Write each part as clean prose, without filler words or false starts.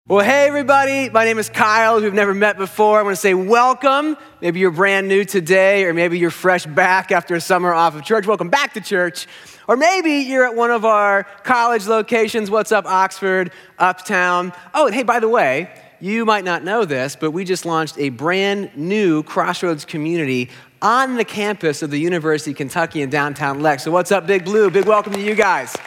Well, hey everybody, my name is Kyle. If you've never met before, I want to say welcome. Maybe you're brand new today, or maybe you're fresh back after a summer off of church. Welcome back to church. Or maybe you're at one of our college locations. What's up, Oxford, Uptown? Oh, and hey, by the way, you might not know this, but we just launched a brand new Crossroads community on the campus of the University of Kentucky in downtown Lex. So what's up, Big Blue? Big welcome to you guys.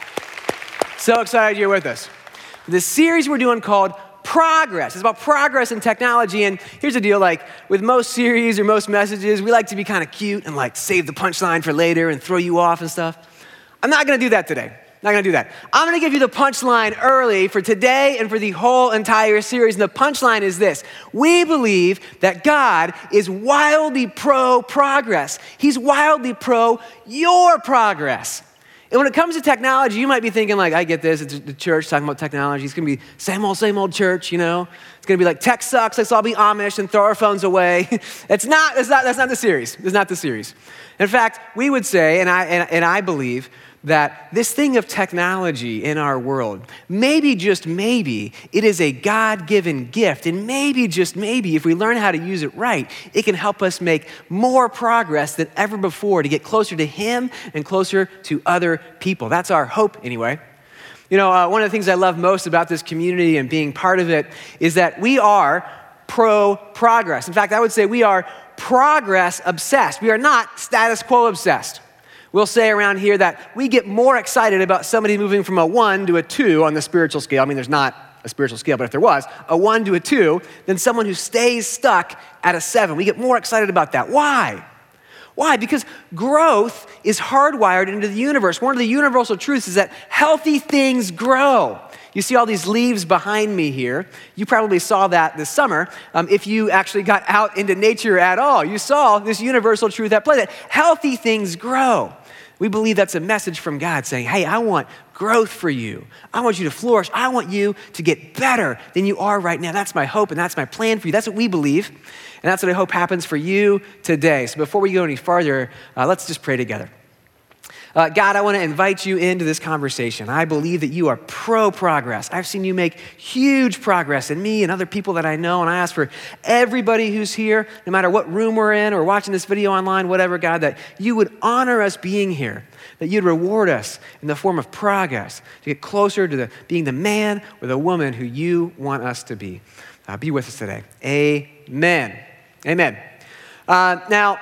So excited you're with us. This series we're doing called Progress. It's about progress in technology. And here's the deal, like with most series or most messages, we like to be kind of cute and like save the punchline for later and throw you off and stuff. I'm not going to do that today. Not going to do that. I'm going to give you the punchline early for today and for the whole entire series. And the punchline is this. We believe that God is wildly pro-progress. He's wildly pro your progress. And when it comes to technology, you might be thinking like, I get this, it's the church talking about technology. It's going to be same old church, you know? It's going to be like tech sucks, let's all be Amish and throw our phones away. That's not the series. It's not the series. In fact, we would say, and I believe, that this thing of technology in our world, maybe just maybe, it is a God-given gift. And maybe just maybe, if we learn how to use it right, it can help us make more progress than ever before to get closer to Him and closer to other people. That's our hope anyway. You know, one of the things I love most about this community and being part of it is that we are pro-progress. In fact, I would say we are progress obsessed. We are not status quo obsessed. We'll say around here that we get more excited about somebody moving from a 1 to a 2 on the spiritual scale. I mean, there's not a spiritual scale, but if there was, a 1 to a 2, than someone who stays stuck at a 7. We get more excited about that. Why? Why? Because growth is hardwired into the universe. One of the universal truths is that healthy things grow. You see all these leaves behind me here. You probably saw that this summer. If you actually got out into nature at all, you saw this universal truth at play, that healthy things grow. We believe that's a message from God saying, hey, I want growth for you. I want you to flourish. I want you to get better than you are right now. That's my hope and that's my plan for you. That's what we believe. And that's what I hope happens for you today. So before we go any farther, let's just pray together. God, I want to invite you into this conversation. I believe that you are pro-progress. I've seen you make huge progress in me and other people that I know, and I ask for everybody who's here, no matter what room we're in or watching this video online, whatever, God, that you would honor us being here, that you'd reward us in the form of progress to get closer to being the man or the woman who you want us to be. Be with us today. Amen. Amen. Now,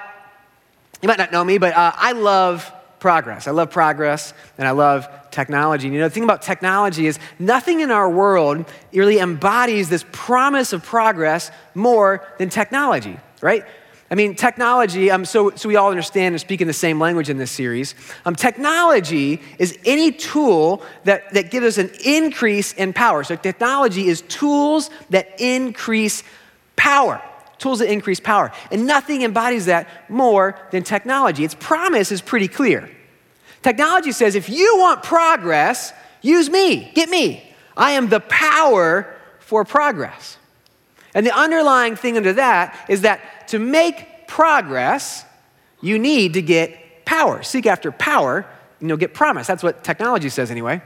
you might not know me, but I love progress. I love progress and I love technology. And you know, the thing about technology is nothing in our world really embodies this promise of progress more than technology, right? I mean, technology, so we all understand and speak in the same language in this series. Technology is any tool that gives us an increase in power. So technology is tools that increase power. Tools that increase power. And nothing embodies that more than technology. Its promise is pretty clear. Technology says, if you want progress, use me, get me. I am the power for progress. And the underlying thing under that is that to make progress, you need to get power. Seek after power, and you'll get promise. That's what technology says anyway.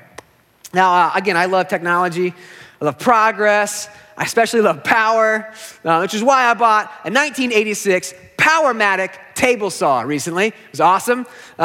Now, again, I love technology. I love progress. I especially love power, which is why I bought a 1986 Powermatic table saw recently. It was awesome.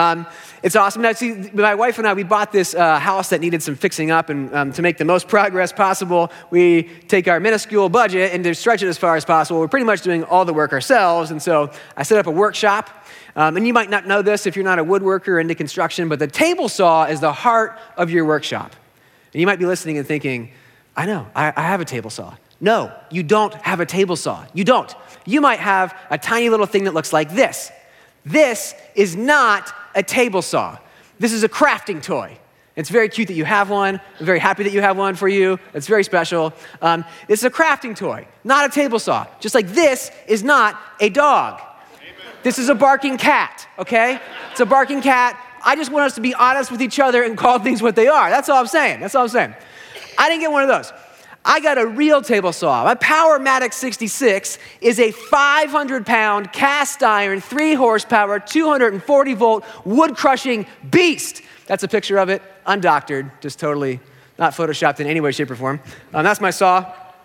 It's awesome. Now, see, my wife and I, we bought this house that needed some fixing up, and to make the most progress possible, we take our minuscule budget and to stretch it as far as possible. We're pretty much doing all the work ourselves, and so I set up a workshop. And you might not know this if you're not a woodworker into construction, but the table saw is the heart of your workshop. And you might be listening and thinking, I know, I have a table saw. No, you don't have a table saw. You don't. You might have a tiny little thing that looks like this. This is not a table saw. This is a crafting toy. It's very cute that you have one. I'm very happy that you have one for you. It's very special. This is a crafting toy, not a table saw. Just like this is not a dog. Amen. This is a barking cat, okay? It's a barking cat. I just want us to be honest with each other and call things what they are. That's all I'm saying. That's all I'm saying. I didn't get one of those. I got a real table saw. My Powermatic 66 is a 500-pound cast iron, 3 horsepower, 240-volt wood crushing beast. That's a picture of it, undoctored, just totally not photoshopped in any way, shape, or form. That's my saw.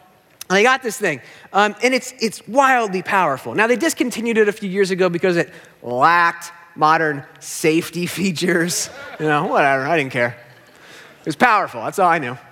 And I got this thing, and it's wildly powerful. Now, they discontinued it a few years ago because it lacked modern safety features. Whatever, I didn't care. It was powerful, that's all I knew.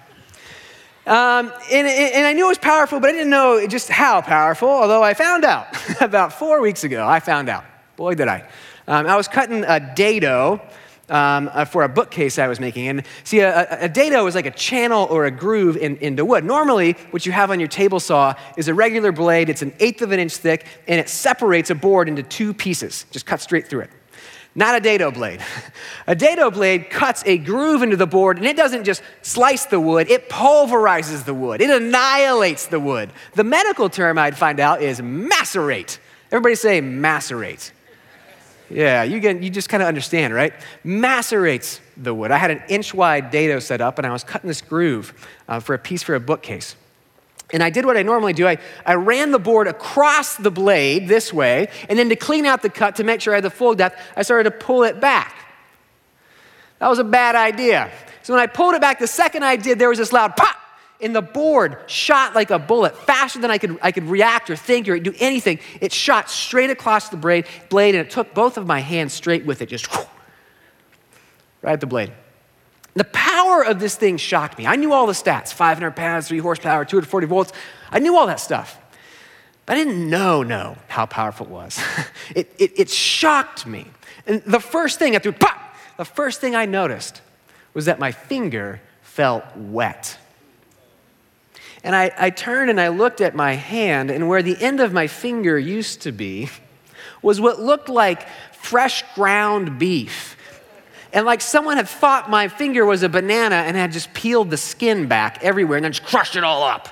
And I knew it was powerful, but I didn't know just how powerful, although I found out about 4 weeks ago. I found out. Boy, did I. I was cutting a dado for a bookcase I was making. And see, a dado is like a channel or a groove into wood. Normally, what you have on your table saw is a regular blade. It's 1/8 of an inch thick, and it separates a board into 2 pieces. Just cut straight through it. Not a dado blade. A dado blade cuts a groove into the board, and it doesn't just slice the wood, it pulverizes the wood. It annihilates the wood. The medical term I'd find out is macerate. Everybody say macerate. Yeah, you just kind of understand, right? Macerates the wood. I had an inch-wide dado set up, and I was cutting this groove for a piece for a bookcase. And I did what I normally do. I ran the board across the blade this way, and then to clean out the cut, to make sure I had the full depth, I started to pull it back. That was a bad idea. So when I pulled it back, the second I did, there was this loud pop, and the board shot like a bullet, faster than I could react or think or do anything. It shot straight across the blade, and it took both of my hands straight with it, just right at the blade. The power of this thing shocked me. I knew all the stats, 500 pounds, 3 horsepower, 240 volts. I knew all that stuff. But I didn't know how powerful it was. It shocked me. And the first thing after pop, the first thing I noticed was that my finger felt wet. And I turned and I looked at my hand, and where the end of my finger used to be was what looked like fresh ground beef. And like someone had thought my finger was a banana and had just peeled the skin back everywhere and then just crushed it all up.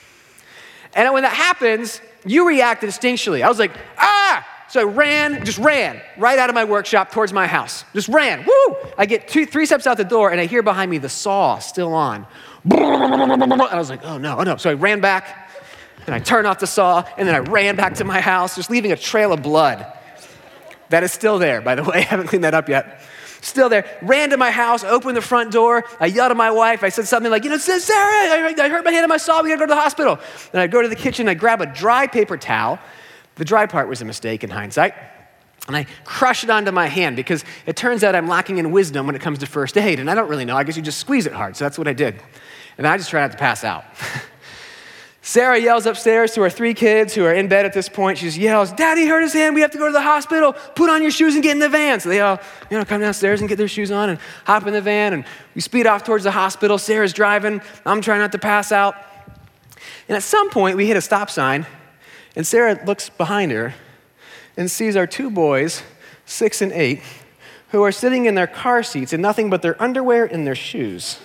And when that happens, you react instinctually. I was like, ah! So I just ran right out of my workshop towards my house. Just ran, woo! I get 3 steps out the door and I hear behind me the saw still on. And I was like, oh no. So I ran back and I turned off the saw and then I ran back to my house, just leaving a trail of blood. That is still there, by the way. I haven't cleaned that up yet. Still there. Ran to my house, opened the front door. I yelled at my wife. I said something like, Sarah, I hurt my hand on my saw. We gotta go to the hospital. And I go to the kitchen. I grab a dry paper towel. The dry part was a mistake in hindsight. And I crush it onto my hand because it turns out I'm lacking in wisdom when it comes to first aid. And I don't really know. I guess you just squeeze it hard. So that's what I did. And I just try not to pass out. Sarah yells upstairs to her 3 kids who are in bed at this point. She just yells, Daddy hurt his hand. We have to go to the hospital. Put on your shoes and get in the van. So they all, come downstairs and get their shoes on and hop in the van. And we speed off towards the hospital. Sarah's driving. I'm trying not to pass out. And at some point, we hit a stop sign. And Sarah looks behind her and sees our 2 boys, 6 and 8, who are sitting in their car seats in nothing but their underwear and their shoes.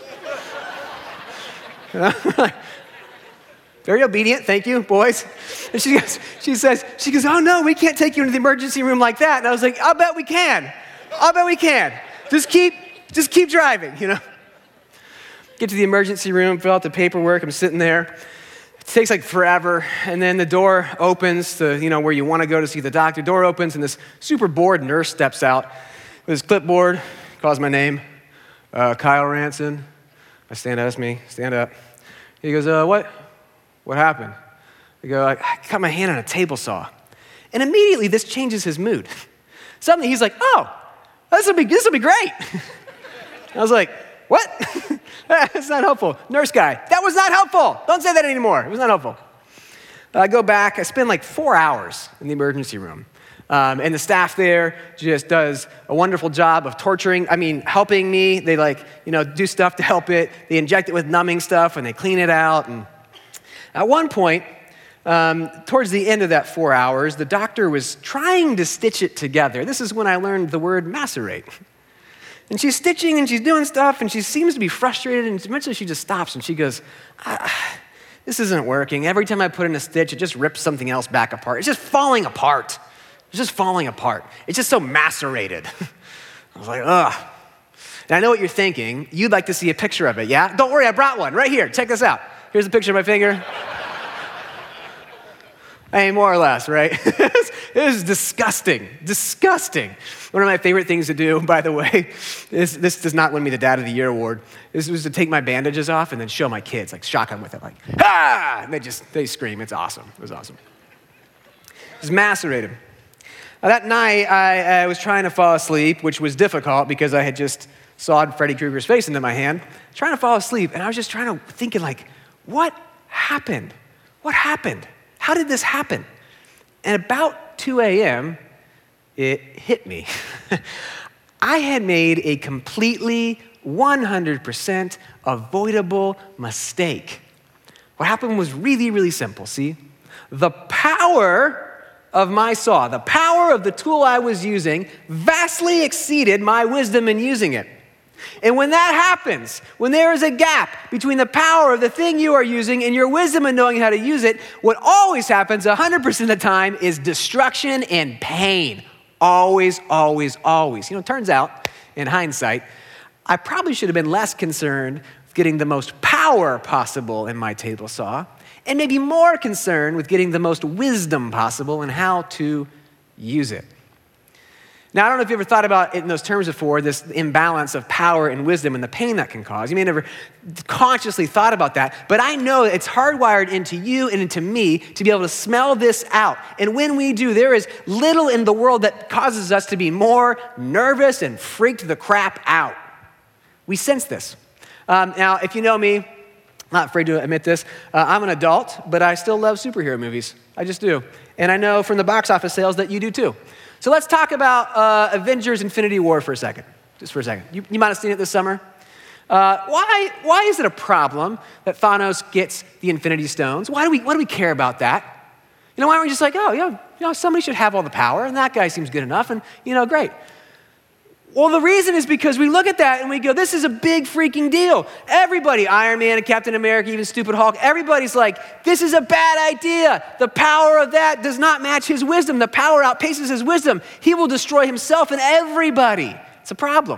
Very obedient, thank you, boys. And she goes, oh no, we can't take you into the emergency room like that. And I was like, I'll bet we can. Just keep driving, Get to the emergency room, fill out the paperwork, I'm sitting there. It takes like forever, and then the door opens to, where you want to go to see the doctor. Door opens, and this super bored nurse steps out with his clipboard, calls my name, Kyle Ranson. I stand up, that's me, stand up. He goes, what happened? I go, I cut my hand on a table saw. And immediately this changes his mood. Suddenly he's like, oh, this will be great. I was like, what? That's not helpful. Nurse guy, that was not helpful. Don't say that anymore. It was not helpful. I go back, I spend like 4 hours in the emergency room. And the staff there just does a wonderful job of helping me. They do stuff to help it. They inject it with numbing stuff and they clean it out. And at one point, towards the end of that 4 hours, the doctor was trying to stitch it together. This is when I learned the word macerate. And she's stitching and she's doing stuff and she seems to be frustrated and eventually she just stops and she goes, this isn't working. Every time I put in a stitch, it just rips something else back apart. It's just falling apart. It's just so macerated. I was like, ugh. And I know what you're thinking. You'd like to see a picture of it, yeah? Don't worry, I brought one right here. Check this out. Here's a picture of my finger. I mean, more or less, right? It is disgusting, disgusting. One of my favorite things to do, by the way, this does not win me the Dad of the Year award. This was to take my bandages off and then show my kids, like shock them with it, like, ah! And they scream. It's awesome. It was awesome. Just macerated. Now, that night, I was trying to fall asleep, which was difficult because I had just sawed Freddy Krueger's face into my hand, trying to fall asleep, and I was just thinking like, what happened? What happened? How did this happen? And about 2 a.m., it hit me. I had made a completely 100% avoidable mistake. What happened was really, really simple, see? The power of my saw, the power of the tool I was using, vastly exceeded my wisdom in using it. And when that happens, when there is a gap between the power of the thing you are using and your wisdom in knowing how to use it, what always happens 100% of the time is destruction and pain. Always, always, always. You know, it turns out, in hindsight, I probably should have been less concerned with getting the most power possible in my table saw, and maybe more concerned with getting the most wisdom possible in how to use it. Now, I don't know if you ever thought about it in those terms before, this imbalance of power and wisdom and the pain that can cause. You may never consciously thought about that, but I know it's hardwired into you and into me to be able to smell this out. And when we do, there is little in the world that causes us to be more nervous and freaked the crap out. We sense this. Now, if you know me, I'm not afraid to admit this, I'm an adult, but I still love superhero movies. I just do. And I know from the box office sales that you do too. So let's talk about Avengers Infinity War for a second, just for a second. You might have seen it this summer. Why is it a problem that Thanos gets the Infinity Stones? Why do we care about that? You know, why aren't we just like, oh, yeah, somebody should have all the power, and that guy seems good enough, and, great. Well, the reason is because we look at that and we go, this is a big freaking deal. Everybody, Iron Man and Captain America, even stupid Hulk, everybody's like, this is a bad idea. The power of that does not match his wisdom. The power outpaces his wisdom. He will destroy himself and everybody. It's a problem.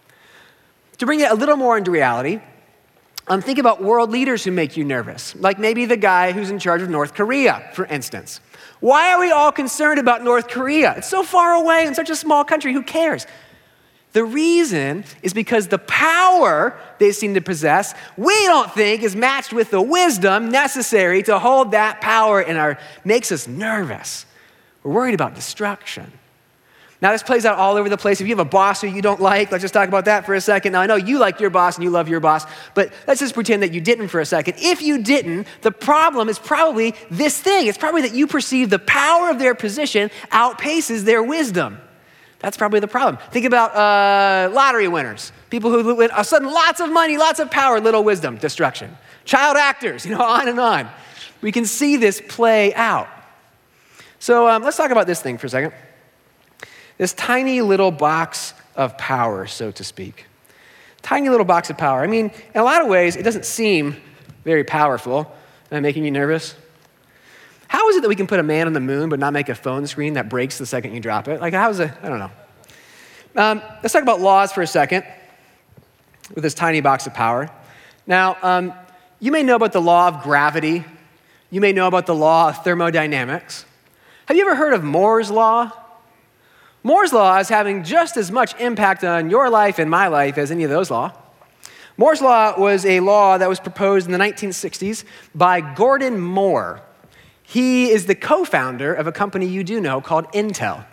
To bring it a little more into reality, think about world leaders who make you nervous, like maybe the guy who's in charge of North Korea, for instance. Why are we all concerned about North Korea? It's so far away in such a small country. Who cares? The reason is because the power they seem to possess, we don't think is matched with the wisdom necessary to hold that power in makes us nervous. We're worried about destruction. Now, this plays out all over the place. If you have a boss who you don't like, let's just talk about that for a second. Now, I know you like your boss and you love your boss, but let's just pretend that you didn't for a second. If you didn't, the problem is probably this thing. It's probably that you perceive the power of their position outpaces their wisdom. That's probably the problem. Think about lottery winners. People who win a sudden lots of money, lots of power, little wisdom, destruction. Child actors, on and on. We can see this play out. So let's talk about this thing for a second. This tiny little box of power, so to speak. Tiny little box of power. I mean, in a lot of ways, it doesn't seem very powerful. Am I making you nervous? How is it that we can put a man on the moon but not make a phone screen that breaks the second you drop it? Like, I don't know. Let's talk about laws for a second with this tiny box of power. Now, you may know about the law of gravity. You may know about the law of thermodynamics. Have you ever heard of Moore's Law? Moore's Law is having just as much impact on your life and my life as any of those laws. Moore's Law was a law that was proposed in the 1960s by Gordon Moore. He is the co-founder of a company you do know called Intel.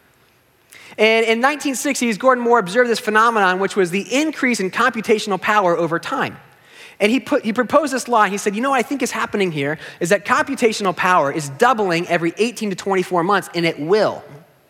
And in 1960s, Gordon Moore observed this phenomenon, which was the increase in computational power over time. And he proposed this law. He said, what I think is happening here is that computational power is doubling every 18 to 24 months, and it will.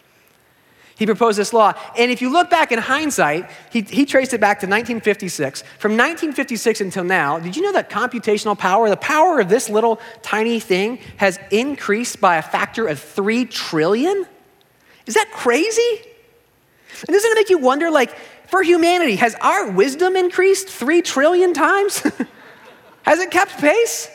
He proposed this law. And if you look back in hindsight, he traced it back to 1956. From 1956 until now, did you know that computational power, the power of this little tiny thing, has increased by a factor of 3 trillion? Is that crazy? And doesn't it make you wonder, for humanity, has our wisdom increased 3 trillion times? Has it kept pace?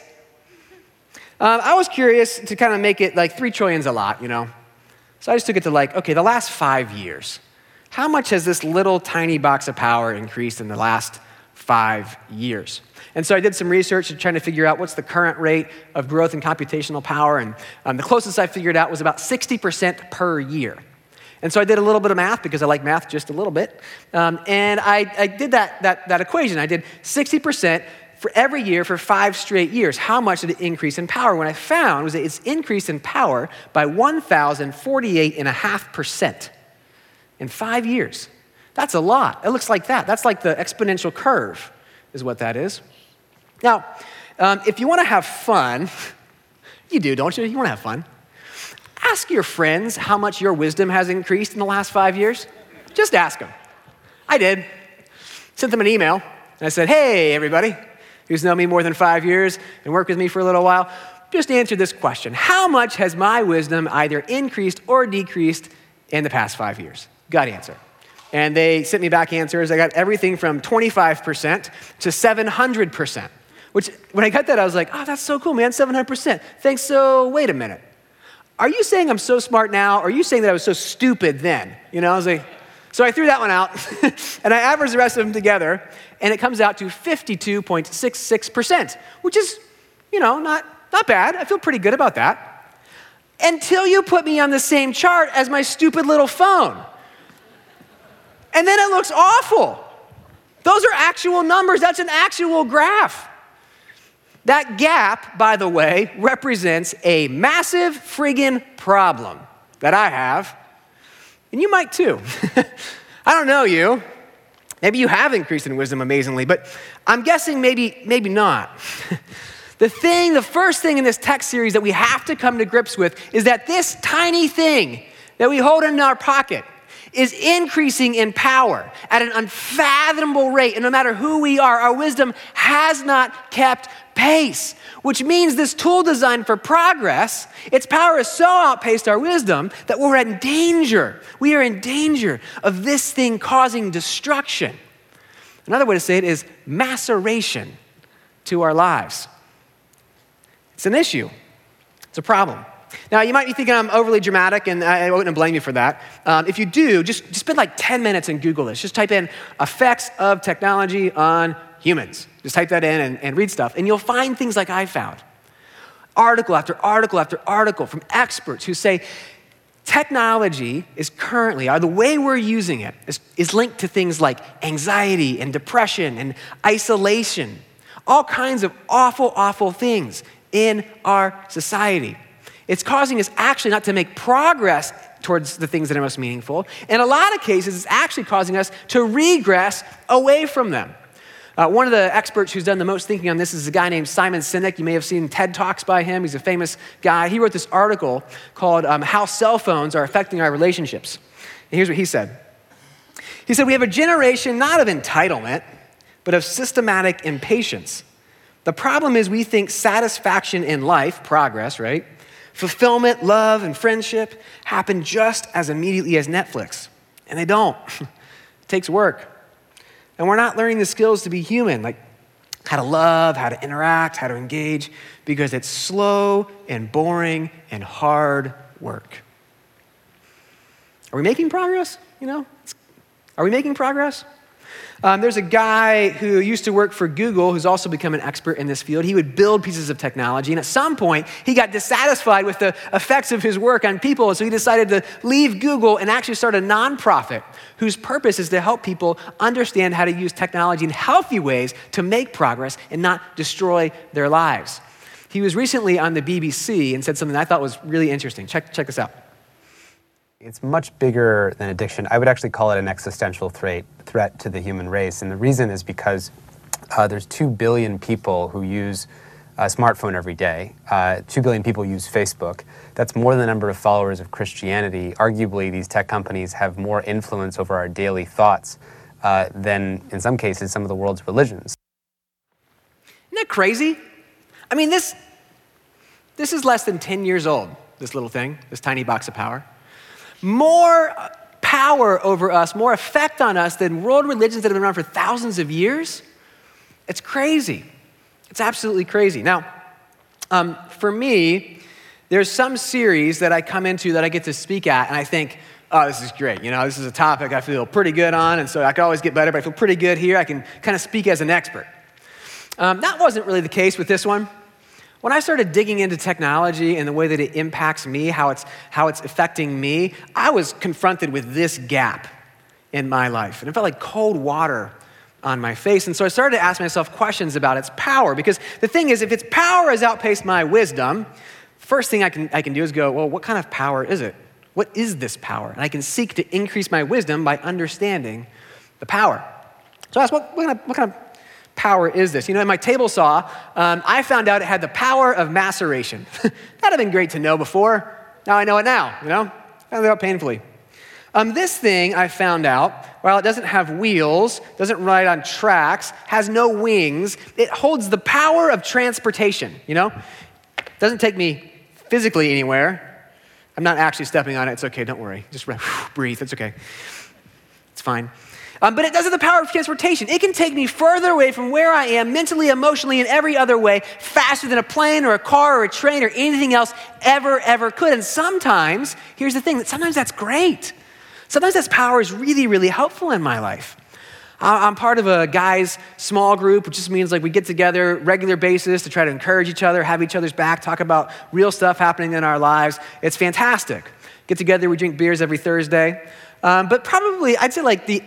I was curious to kind of make it 3 trillion's a lot, So I just took it to the last 5 years. How much has this little tiny box of power increased in the last 5 years. And so I did some research trying to figure out what's the current rate of growth in computational power, and the closest I figured out was about 60% per year. And so I did a little bit of math because I like math just a little bit, and I did that equation. I did 60% for every year for 5 straight years. How much did it increase in power? What I found was that it's increased in power by 1,048.5% in 5 years. That's a lot. It looks like that. That's like the exponential curve is what that is. Now, if you want to have fun, you do, don't you? You want to have fun. Ask your friends how much your wisdom has increased in the last 5 years. Just ask them. I did. Sent them an email, and I said, hey, everybody who's known me more than 5 years and worked with me for a little while, just answer this question. How much has my wisdom either increased or decreased in the past 5 years? Got answer. And they sent me back answers. I got everything from 25% to 700%, which when I got that, I was like, oh, that's so cool, man, 700%. Thanks, so wait a minute. Are you saying I'm so smart now, or are you saying that I was so stupid then? You know, I was like, so I threw that one out, and I averaged the rest of them together, and it comes out to 52.66%, which is, not bad. I feel pretty good about that. Until you put me on the same chart as my stupid little phone. And then it looks awful. Those are actual numbers. That's an actual graph. That gap, by the way, represents a massive friggin' problem that I have, and you might too. I don't know you. Maybe you have increased in wisdom amazingly, but I'm guessing maybe not. The first thing in this text series that we have to come to grips with is that this tiny thing that we hold in our pocket is increasing in power at an unfathomable rate. And no matter who we are, our wisdom has not kept pace, which means this tool designed for progress, its power has so outpaced our wisdom that we're in danger. We are in danger of this thing causing destruction. Another way to say it is maceration to our lives. It's an issue. It's a problem. Now, you might be thinking I'm overly dramatic, and I wouldn't blame you for that. If you do, just spend like 10 minutes and Google this. Just type in effects of technology on humans. Just type that in and read stuff, and you'll find things like I found. Article after article after article from experts who say technology is currently, or the way we're using it, is linked to things like anxiety and depression and isolation. All kinds of awful, awful things in our society. It's causing us actually not to make progress towards the things that are most meaningful. In a lot of cases, it's actually causing us to regress away from them. One of the experts who's done the most thinking on this is a guy named Simon Sinek. You may have seen TED Talks by him. He's a famous guy. He wrote this article called How Cell Phones Are Affecting Our Relationships. And here's what he said. He said, we have a generation not of entitlement, but of systematic impatience. The problem is we think satisfaction in life, progress, right? Fulfillment, love, and friendship happen just as immediately as Netflix. And they don't. It takes work. And we're not learning the skills to be human, like how to love, how to interact, how to engage, because it's slow and boring and hard work. Are we making progress? Are we making progress? There's a guy who used to work for Google who's also become an expert in this field. He would build pieces of technology, and at some point, he got dissatisfied with the effects of his work on people, so he decided to leave Google and actually start a nonprofit whose purpose is to help people understand how to use technology in healthy ways to make progress and not destroy their lives. He was recently on the BBC and said something that I thought was really interesting. Check this out. It's much bigger than addiction. I would actually call it an existential threat to the human race. And the reason is because there's 2 billion people who use a smartphone every day. 2 billion people use Facebook. That's more than the number of followers of Christianity. Arguably, these tech companies have more influence over our daily thoughts than, in some cases, some of the world's religions. Isn't that crazy? I mean, this is less than 10 years old, this little thing, this tiny box of power. More power over us, more effect on us than world religions that have been around for thousands of years. It's crazy. It's absolutely crazy. Now, for me, there's some series that I come into that I get to speak at, and I think, oh, this is great. This is a topic I feel pretty good on, and so I can always get better, but I feel pretty good here. I can kind of speak as an expert. That wasn't really the case with this one. When I started digging into technology and the way that it impacts me, how it's affecting me, I was confronted with this gap in my life. And it felt like cold water on my face. And so I started to ask myself questions about its power. Because the thing is, if its power has outpaced my wisdom, first thing I can do is go, well, what kind of power is it? What is this power? And I can seek to increase my wisdom by understanding the power. So I asked, what kind of power is this? In my table saw, I found out it had the power of maceration. That'd have been great to know before. Now I know it now, found it out painfully. This thing I found out, while it doesn't have wheels, doesn't ride on tracks, has no wings, it holds the power of transportation, Doesn't take me physically anywhere. I'm not actually stepping on it. It's okay, don't worry. Just breathe, it's okay. It's fine. But it does have the power of transportation. It can take me further away from where I am mentally, emotionally, and every other way faster than a plane or a car or a train or anything else ever could. And sometimes, here's the thing, sometimes that's great. Sometimes this power is really, really helpful in my life. I'm part of a guys' small group, which just means like we get together regular basis to try to encourage each other, have each other's back, talk about real stuff happening in our lives. It's fantastic. Get together, we drink beers every Thursday. But probably, I'd say like the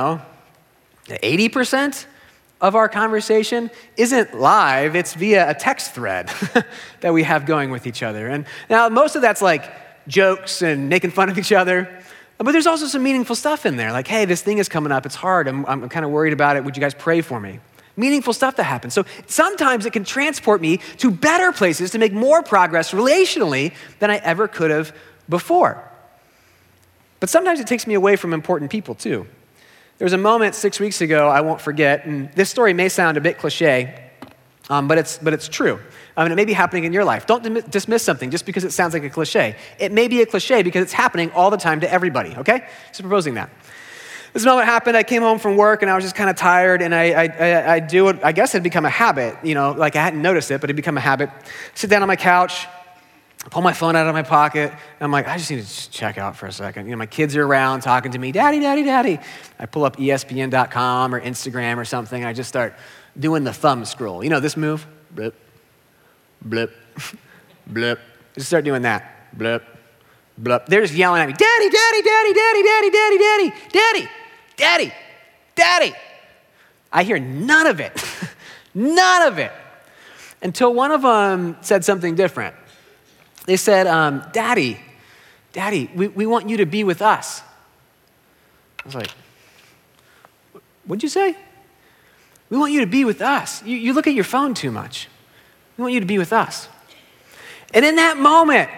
80% of our conversation isn't live, it's via a text thread that we have going with each other. And now most of that's like jokes and making fun of each other, but there's also some meaningful stuff in there, like, hey, this thing is coming up, it's hard, I'm kind of worried about it, would you guys pray for me? Meaningful stuff that happens. So sometimes it can transport me to better places to make more progress relationally than I ever could have before. But sometimes it takes me away from important people too. There was a moment 6 weeks ago I won't forget, and this story may sound a bit cliche, but it's true. It may be happening in your life. Don't dismiss something just because it sounds like a cliche. It may be a cliche because it's happening all the time to everybody, okay? Just proposing that. This moment happened, I came home from work and I was just kind of tired, and I do what I guess had become a habit, like I hadn't noticed it, but it had become a habit. Sit down on my couch, pull my phone out of my pocket, and I'm like, I just need to check out for a second. My kids are around talking to me, daddy, daddy, daddy. I pull up ESPN.com or Instagram or something, and I just start doing the thumb scroll. This move? Blip, blip, blip. Just start doing that. Blip, blip. They're just yelling at me, daddy, daddy, daddy, daddy, daddy, daddy, daddy, daddy, daddy, daddy. I hear none of it. None of it. Until one of them said something different. They said, Daddy, we want you to be with us. I was like, what'd you say? We want you to be with us. You look at your phone too much. We want you to be with us. And in that moment,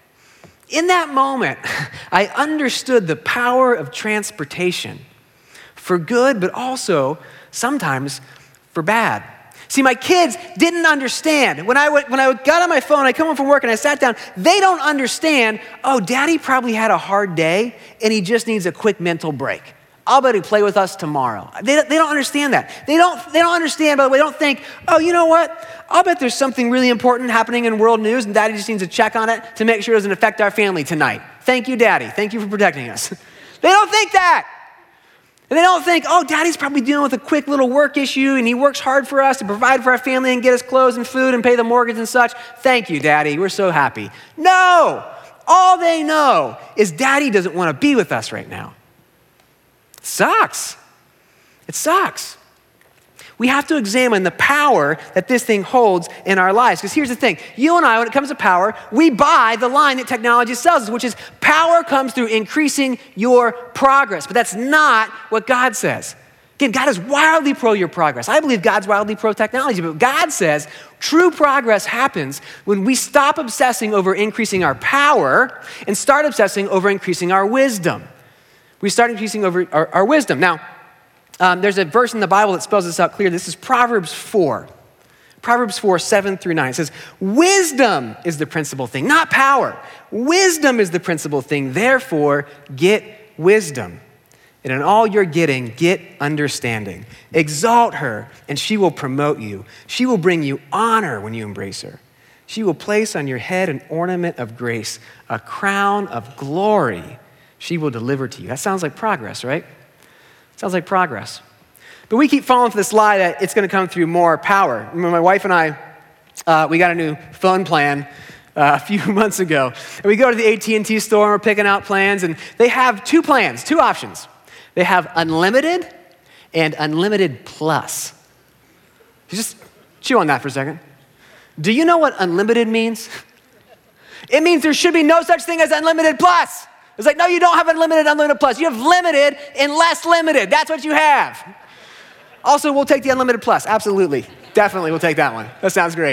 I understood the power of transportation for good, but also sometimes for bad. See, my kids didn't understand. When I got on my phone, I come home from work and I sat down, they don't understand, oh, daddy probably had a hard day and he just needs a quick mental break. I'll bet he'll play with us tomorrow. They don't understand that. They don't understand, by the way, they don't think, oh, you know what? I'll bet there's something really important happening in world news and daddy just needs to check on it to make sure it doesn't affect our family tonight. Thank you, daddy. Thank you for protecting us. They don't think that. And they don't think, oh, daddy's probably dealing with a quick little work issue and he works hard for us to provide for our family and get us clothes and food and pay the mortgage and such. Thank you, daddy. We're so happy. No. All they know is daddy doesn't want to be with us right now. It sucks. It sucks. We have to examine the power that this thing holds in our lives. Because here's the thing. You and I, when it comes to power, we buy the line that technology sells us, which is power comes through increasing your progress. But that's not what God says. Again, God is wildly pro your progress. I believe God's wildly pro technology. But God says true progress happens when we stop obsessing over increasing our power and start obsessing over increasing our wisdom. We start increasing over our wisdom. Now, there's a verse in the Bible that spells this out clear. This is Proverbs 4. Proverbs 4, 7-9. It says, wisdom is the principal thing, not power. Wisdom is the principal thing. Therefore, get wisdom. And in all you're getting, get understanding. Exalt her, and she will promote you. She will bring you honor when you embrace her. She will place on your head an ornament of grace, a crown of glory She will deliver to you. That sounds like progress, right? Sounds like progress. But we keep falling for this lie that it's going to come through more power. Remember, my wife and I, we got a new phone plan a few months ago. And we go to the AT&T store and we're picking out plans, and they have two plans, two options. They have unlimited and unlimited plus. Just chew on that for a second. Do you know what unlimited means? It means there should be no such thing as unlimited plus. It's like, no, you don't have unlimited plus. You have limited and less limited. That's what you have. Also, we'll take the unlimited plus. Absolutely. Definitely, we'll take that one. That sounds great.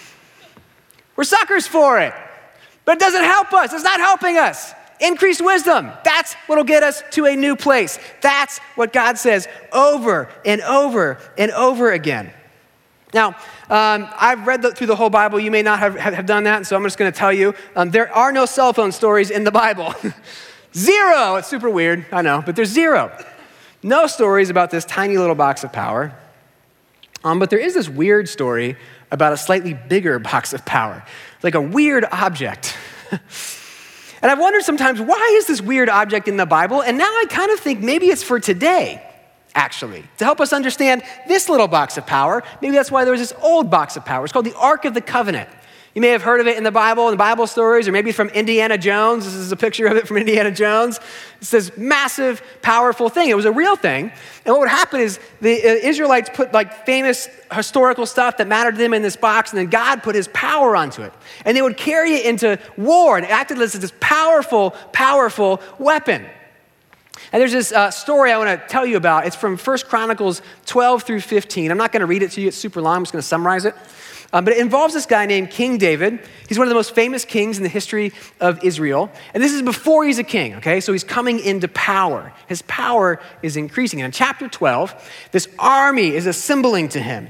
We're suckers for it. But it doesn't help us. It's not helping us. Increased wisdom. That's what'll get us to a new place. That's what God says over and over and over again. Now, I've read through the whole Bible. You may not have done that, so I'm just going to tell you, there are no cell phone stories in the Bible. Zero. It's super weird, I know, but there's zero. No stories about this tiny little box of power. But there is this weird story about a slightly bigger box of power, like a weird object. And I've wondered sometimes, why is this weird object in the Bible? And now I kind of think maybe it's for today, actually, to help us understand this little box of power. Maybe that's why there was this old box of power. It's called the Ark of the Covenant. You may have heard of it in the Bible stories, or maybe from Indiana Jones. This is a picture of it from Indiana Jones. It's this massive, powerful thing. It was a real thing. And what would happen is the Israelites put like famous historical stuff that mattered to them in this box, and then God put his power onto it. And they would carry it into war, and it acted as this powerful, powerful weapon. And there's this story I want to tell you about. It's from 1 Chronicles 12 through 15. I'm not going to read it to you. It's super long. I'm just going to summarize it. But it involves this guy named King David. He's one of the most famous kings in the history of Israel. And this is before he's a king, okay? So he's coming into power. His power is increasing. And in chapter 12, this army is assembling to him.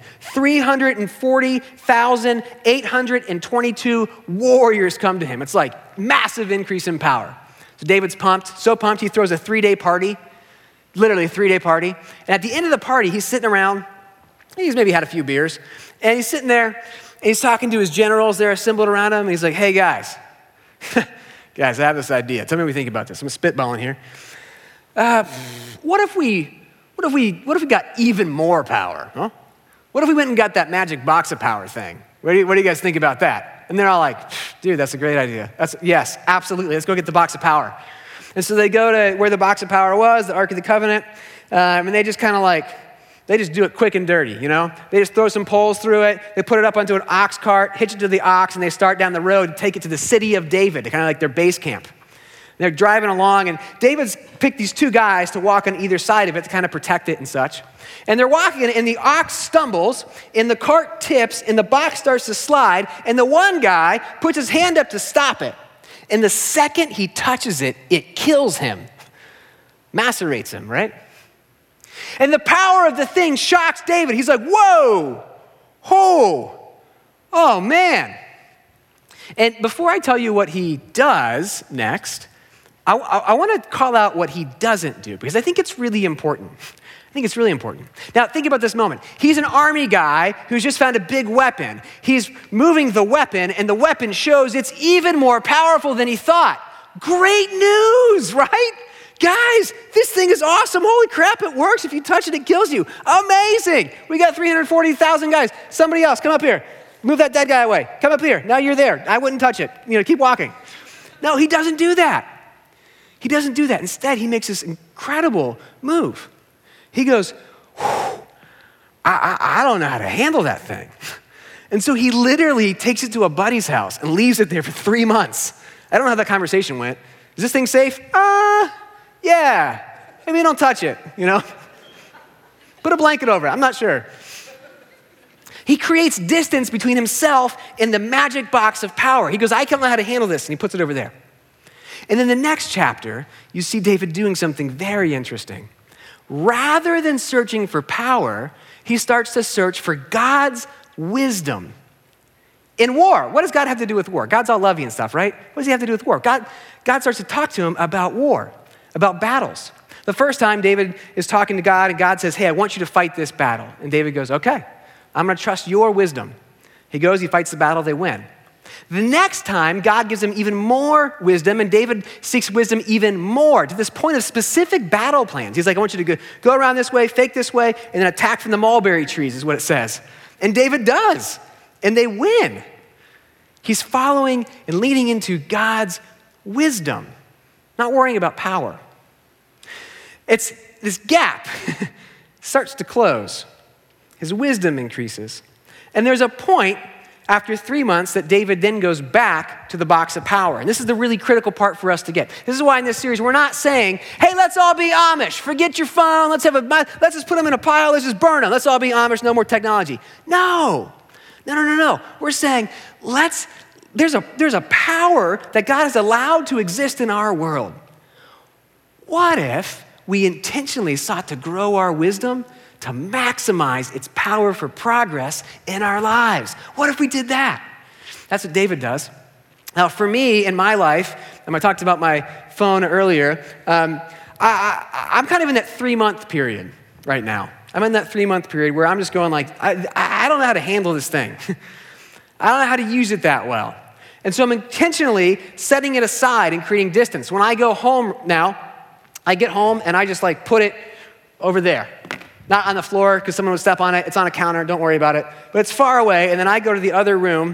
340,822 warriors come to him. It's like massive increase in power. So David's pumped, so pumped he throws a 3-day party, literally a 3-day party. And at the end of the party, he's sitting around. He's maybe had a few beers. And he's sitting there, and he's talking to his generals. They're assembled around him. And he's like, hey, guys. Guys, I have this idea. Tell me what you think about this. I'm spitballing here. What if we got even more power? Huh? What if we went and got that magic box of power thing? What do you guys think about that? And they're all like, dude, that's a great idea. Yes, absolutely. Let's go get the box of power. And so they go to where the box of power was, the Ark of the Covenant, and they just kind of like, they just do it quick and dirty, you know? They just throw some poles through it, they put it up onto an ox cart, hitch it to the ox, and they start down the road to take it to the city of David, kind of like their base camp. And they're driving along, and David's picked these two guys to walk on either side of it to kind of protect it and such. And they're walking, and the ox stumbles, and the cart tips, and the box starts to slide, and the one guy puts his hand up to stop it. And the second he touches it, it kills him, macerates him, right? And the power of the thing shocks David. He's like, whoa, oh man. And before I tell you what he does next, I want to call out what he doesn't do, because I think it's really important. Now, think about this moment. He's an army guy who's just found a big weapon. He's moving the weapon, and the weapon shows it's even more powerful than he thought. Great news, right? Guys, this thing is awesome. Holy crap, it works. If you touch it, it kills you. Amazing. We got 340,000 guys. Somebody else, come up here. Move that dead guy away. Come up here. Now you're there. I wouldn't touch it. Keep walking. No, he doesn't do that. Instead, he makes this incredible move. He goes, I don't know how to handle that thing. And so he literally takes it to a buddy's house and leaves it there for 3 months. I don't know how that conversation went. Is this thing safe? Yeah. Maybe don't touch it, Put a blanket over it. I'm not sure. He creates distance between himself and the magic box of power. He goes, I don't know how to handle this, and he puts it over there. And then the next chapter, you see David doing something very interesting. Rather than searching for power, he starts to search for God's wisdom. In war, what does God have to do with war? God's all lovey and stuff, right? What does he have to do with war? God starts to talk to him about war, about battles. The first time David is talking to God, and God says, hey, I want you to fight this battle. And David goes, okay, I'm going to trust your wisdom. He goes, he fights the battle, they win. The next time, God gives him even more wisdom, and David seeks wisdom even more, to this point of specific battle plans. He's like, I want you to go around this way, fake this way, and then attack from the mulberry trees, is what it says. And David does, and they win. He's following and leaning into God's wisdom, not worrying about power. It's this gap starts to close. His wisdom increases. And there's a point after 3 months that David then goes back to the box of power. And this is the really critical part for us to get. This is why in this series we're not saying, hey, let's all be Amish. Forget your phone. Let's just put them in a pile. Let's just burn them. Let's all be Amish. No more technology. No. We're saying there's a power that God has allowed to exist in our world. What if we intentionally sought to grow our wisdom to maximize its power for progress in our lives? What if we did that? That's what David does. Now, for me in my life, and I talked about my phone earlier, I'm kind of in that 3-month period right now. I'm in that 3-month period where I'm just going like, I don't know how to handle this thing. I don't know how to use it that well. And so I'm intentionally setting it aside and creating distance. When I go home now, I get home and I just like put it over there. Not on the floor because someone would step on it. It's on a counter, don't worry about it. But it's far away, and then I go to the other room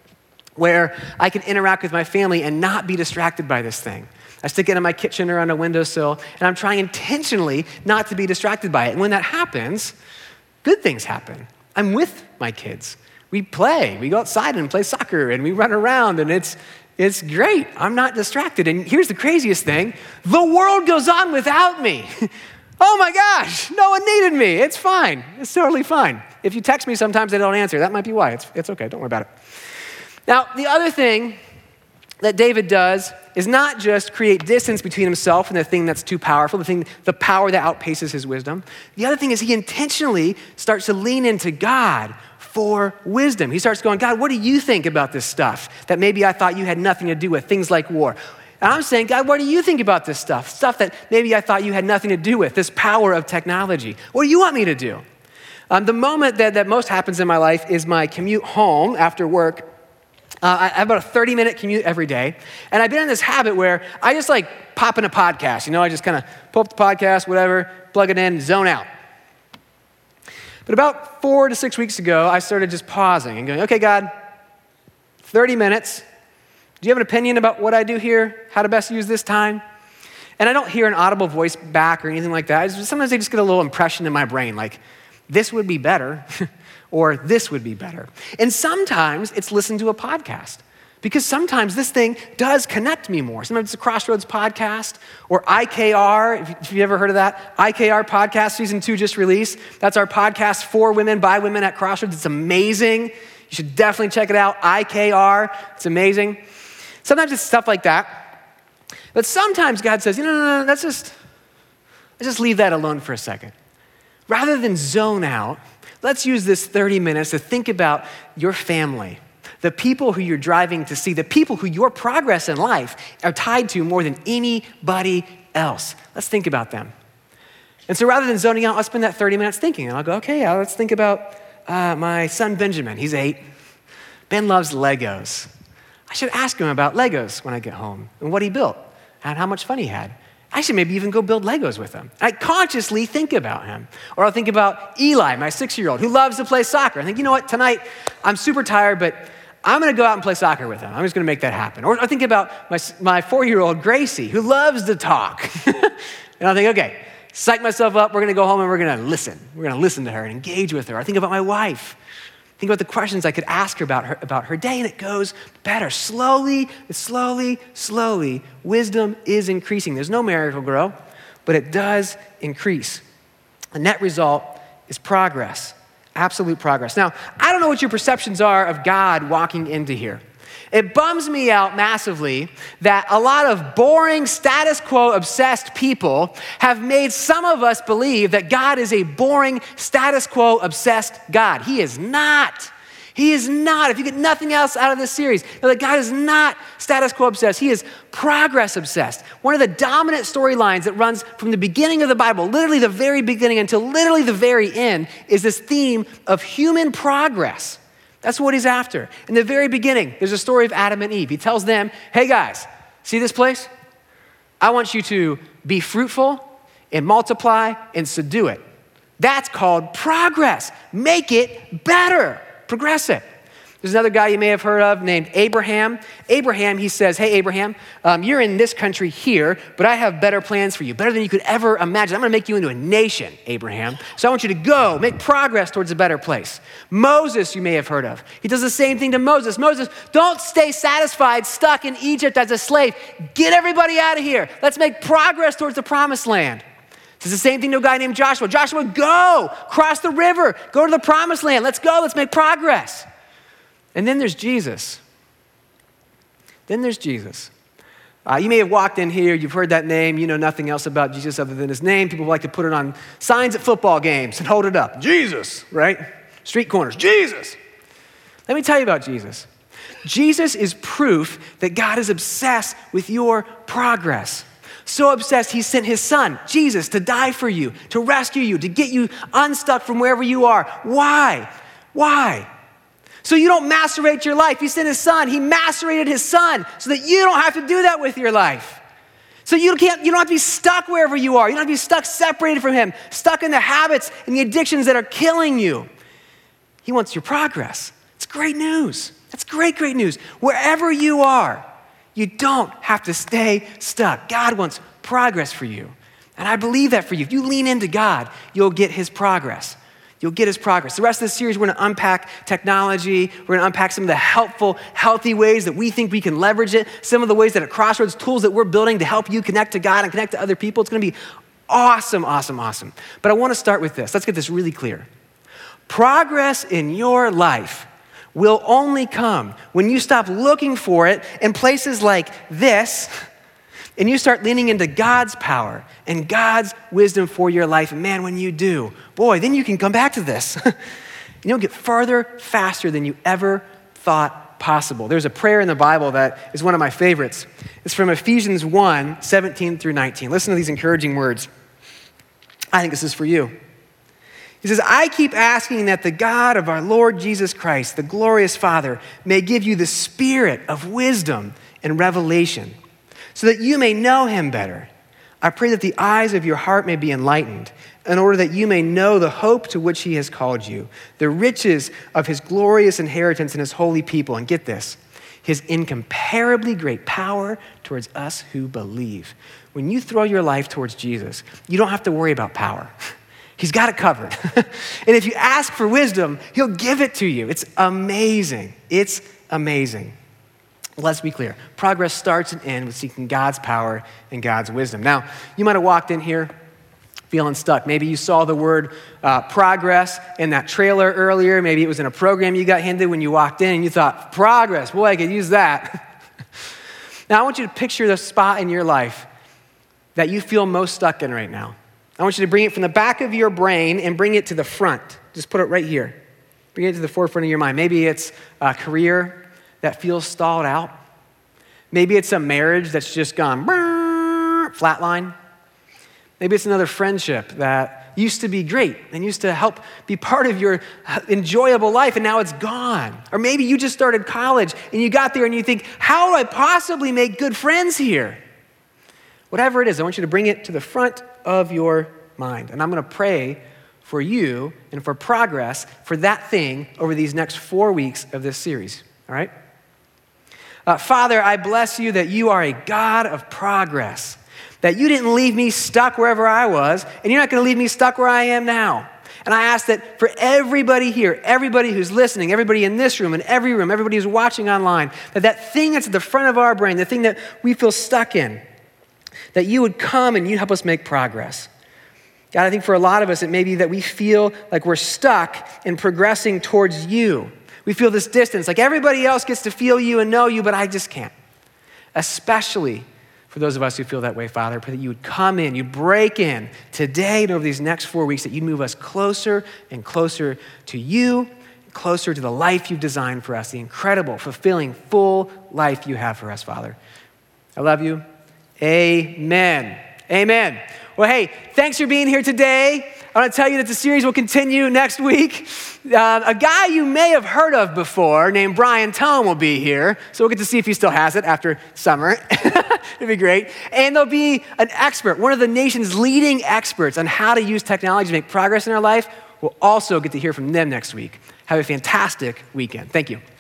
where I can interact with my family and not be distracted by this thing. I stick it in my kitchen or on a windowsill, and I'm trying intentionally not to be distracted by it. And when that happens, good things happen. I'm with my kids. We play. We go outside and play soccer, and we run around, and it's great. I'm not distracted. And here's the craziest thing. The world goes on without me. Oh my gosh, no one needed me. It's fine. It's totally fine. If you text me sometimes I don't answer. That might be why. It's okay. Don't worry about it. Now, the other thing that David does is not just create distance between himself and the thing that's too powerful, the power that outpaces his wisdom. The other thing is he intentionally starts to lean into God for wisdom. He starts going, God, what do you think about this stuff that maybe I thought you had nothing to do with, things like war? And I'm saying, God, what do you think about this stuff? Stuff that maybe I thought you had nothing to do with, this power of technology. What do you want me to do? The moment that most happens in my life is my commute home after work. I have about a 30-minute commute every day. And I've been in this habit where I just like pop in a podcast. I just kind of pull up the podcast, whatever, plug it in, zone out. But about 4 to 6 weeks ago, I started just pausing and going, okay, God, 30 minutes. Do you have an opinion about what I do here? How to best use this time? And I don't hear an audible voice back or anything like that. Sometimes I just get a little impression in my brain, like, this would be better, or this would be better. And sometimes it's listen to a podcast, because sometimes this thing does connect me more. Sometimes it's a Crossroads podcast, or IKR, if you've ever heard of that. IKR podcast, season 2 just released. That's our podcast for women, by women at Crossroads. It's amazing. You should definitely check it out. IKR, it's amazing. Sometimes it's stuff like that. But sometimes God says, no, let's just leave that alone for a second. Rather than zone out, let's use this 30 minutes to think about your family, the people who you're driving to see, the people who your progress in life are tied to more than anybody else. Let's think about them. And so rather than zoning out, I'll spend that 30 minutes thinking. And I'll go, okay, let's think about my son Benjamin. He's 8. Ben loves Legos. I should ask him about Legos when I get home and what he built and how much fun he had. I should maybe even go build Legos with him. I consciously think about him. Or I'll think about Eli, my 6-year-old, who loves to play soccer. I think, you know what, tonight I'm super tired, but I'm gonna go out and play soccer with him. I'm just gonna make that happen. Or I think about my 4-year-old Gracie, who loves to talk. And I'll think, okay, psych myself up, we're gonna go home and we're gonna listen. We're gonna listen to her and engage with her. I think about my wife. Think about the questions I could ask her about her day, and it goes better. Slowly, wisdom is increasing. There's no Miracle-Gro, but it does increase. The net result is progress, absolute progress. Now, I don't know what your perceptions are of God walking into here. It bums me out massively that a lot of boring, status quo obsessed people have made some of us believe that God is a boring, status quo obsessed God. He is not. He is not. If you get nothing else out of this series, know that God is not status quo obsessed. He is progress obsessed. One of the dominant storylines that runs from the beginning of the Bible, literally the very beginning until literally the very end, is this theme of human progress. That's what he's after. In the very beginning, there's a story of Adam and Eve. He tells them, hey guys, see this place? I want you to be fruitful and multiply and subdue it. That's called progress. Make it better. Progress it. There's another guy you may have heard of named Abraham. Abraham, he says, hey, Abraham, you're in this country here, but I have better plans for you, better than you could ever imagine. I'm going to make you into a nation, Abraham. So I want you to go, make progress towards a better place. Moses, you may have heard of. He does the same thing to Moses. Moses, don't stay satisfied, stuck in Egypt as a slave. Get everybody out of here. Let's make progress towards the promised land. It's the same thing to a guy named Joshua. Joshua, go, cross the river, go to the promised land. Let's go, let's make progress. And then there's Jesus. You may have walked in here, you've heard that name, you know nothing else about Jesus other than his name. People like to put it on signs at football games and hold it up. Jesus, right? Street corners, Jesus. Let me tell you about Jesus. Jesus is proof that God is obsessed with your progress. So obsessed, he sent his son, Jesus, to die for you, to rescue you, to get you unstuck from wherever you are. Why? So you don't macerate your life. He sent his son. He macerated his son so that you don't have to do that with your life. So you don't have to be stuck wherever you are. You don't have to be stuck separated from him, stuck in the habits and the addictions that are killing you. He wants your progress. It's great news. That's great news. Wherever you are, you don't have to stay stuck. God wants progress for you. And I believe that for you. If you lean into God, you'll get his progress. You'll get his progress. The rest of this series, we're going to unpack technology. We're going to unpack some of the helpful, healthy ways that we think we can leverage it. Some of the ways that at Crossroads, tools that we're building to help you connect to God and connect to other people. It's going to be awesome. But I want to start with this. Let's get this really clear. Progress in your life will only come when you stop looking for it in places like this and you start leaning into God's power and God's wisdom for your life. And man, when you do, boy, then you can come back to this. You'll get farther faster than you ever thought possible. There's a prayer in the Bible that is one of my favorites. It's from Ephesians 1, 17 through 19. Listen to these encouraging words. I think this is for you. He says, I keep asking that the God of our Lord Jesus Christ, the glorious Father, may give you the spirit of wisdom and revelation so that you may know him better. I pray that the eyes of your heart may be enlightened in order that you may know the hope to which he has called you, the riches of his glorious inheritance in his holy people. And get this, his incomparably great power towards us who believe. When you throw your life towards Jesus, you don't have to worry about power. He's got it covered. And if you ask for wisdom, he'll give it to you. It's amazing. Let's be clear. Progress starts and ends with seeking God's power and God's wisdom. Now, you might have walked in here feeling stuck. Maybe you saw the word progress in that trailer earlier. Maybe it was in a program you got handed when you walked in and you thought, progress, boy, I could use that. Now, I want you to picture the spot in your life that you feel most stuck in right now. I want you to bring it from the back of your brain and bring it to the front. Just put it right here. Bring it to the forefront of your mind. Maybe it's a career that feels stalled out. Maybe it's a marriage that's just gone flatline. Maybe it's another friendship that used to be great and used to help be part of your enjoyable life and now it's gone. Or maybe you just started college and you got there and you think, how do I possibly make good friends here? Whatever it is, I want you to bring it to the front of your mind. And I'm going to pray for you and for progress for that thing over these next 4 weeks of this series. All right? Father, I bless you that you are a God of progress, that you didn't leave me stuck wherever I was, and you're not going to leave me stuck where I am now. And I ask that for everybody here, everybody who's listening, everybody in this room, in every room, everybody who's watching online, that thing that's at the front of our brain, the thing that we feel stuck in, that you would come and you'd help us make progress. God, I think for a lot of us, it may be that we feel like we're stuck in progressing towards you. We feel this distance, like everybody else gets to feel you and know you, but I just can't. Especially for those of us who feel that way, Father, I pray that you would come in, you'd break in today and over these next 4 weeks, that you'd move us closer and closer to you, closer to the life you've designed for us, the incredible, fulfilling, full life you have for us, Father. I love you. Amen. Well, hey, thanks for being here today. I want to tell you that the series will continue next week. A guy you may have heard of before named Brian Tome will be here. So we'll get to see if he still has it after summer. It'd be great. And there'll be an expert, one of the nation's leading experts on how to use technology to make progress in our life. We'll also get to hear from them next week. Have a fantastic weekend. Thank you.